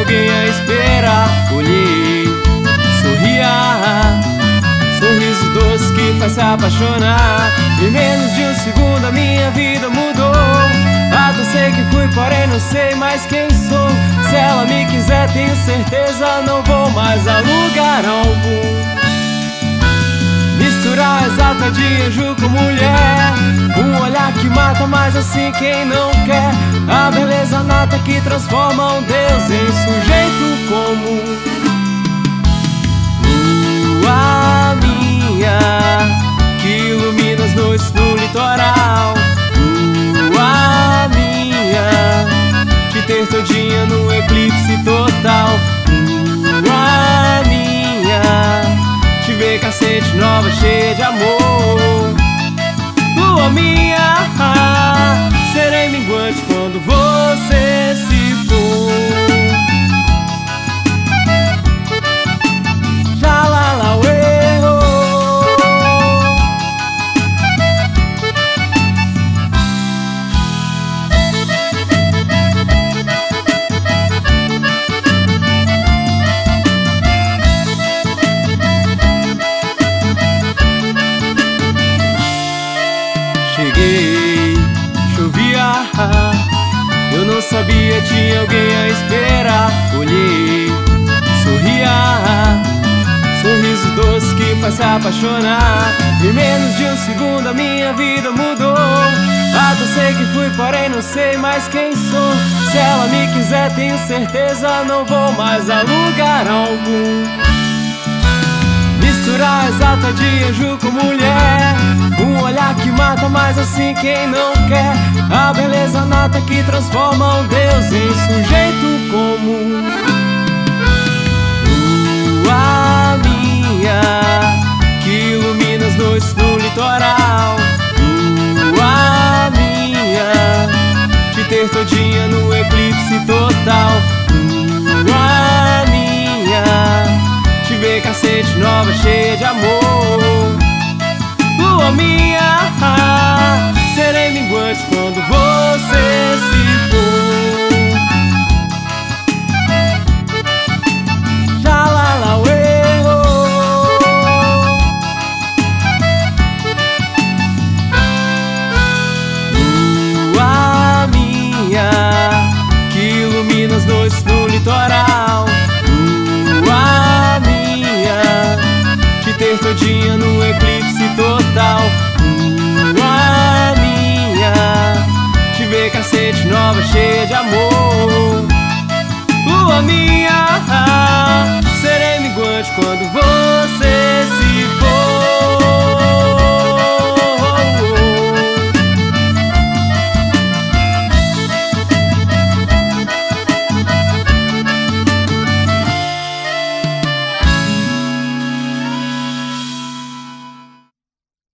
alguém a esperar. Olhei, sorria, sorriso doce que faz se apaixonar. Em menos de um segundo a minha vida mudou. Até sei que fui, porém não sei mais quem sou. Se ela me quiser, tenho certeza, não vou mais a lugar algum. Misturar exata de anjo com mulher, um olhar que mata, mas assim quem não quer. A beleza nata que transforma um Deus em sujeito comum. Lua minha, que ilumina as noites no litoral. Lua minha, te ter todinha no eclipse total. Lua minha, te ver cacete nova, cheia de amor. Lua minha, serei minguante quando você se for. Cheguei, chovia, eu não sabia, tinha alguém a esperar. Olhei, sorria, sorriso doce que faz se apaixonar. Em menos de um segundo a minha vida mudou. Até sei que fui, porém não sei mais quem sou. Se ela me quiser, tenho certeza, não vou mais a lugar algum. Misturar exata de anjo com mulher, um olhar que mata, mas assim quem não quer. A beleza nata que transforma um Deus em sujeito comum. Lua minha, que ilumina as noites no litoral. Lua minha, te ter todinha no eclipse total. Lua minha, te ver cacete nova, cheia de amor. Lua minha, serei minguante quando você se for. Jalalauê, lua minha, que ilumina as noites no litoral. Lua minha, te ter todinha no eclipse total. Lua minha, te ver cacete nova, cheia de amor. Lua minha,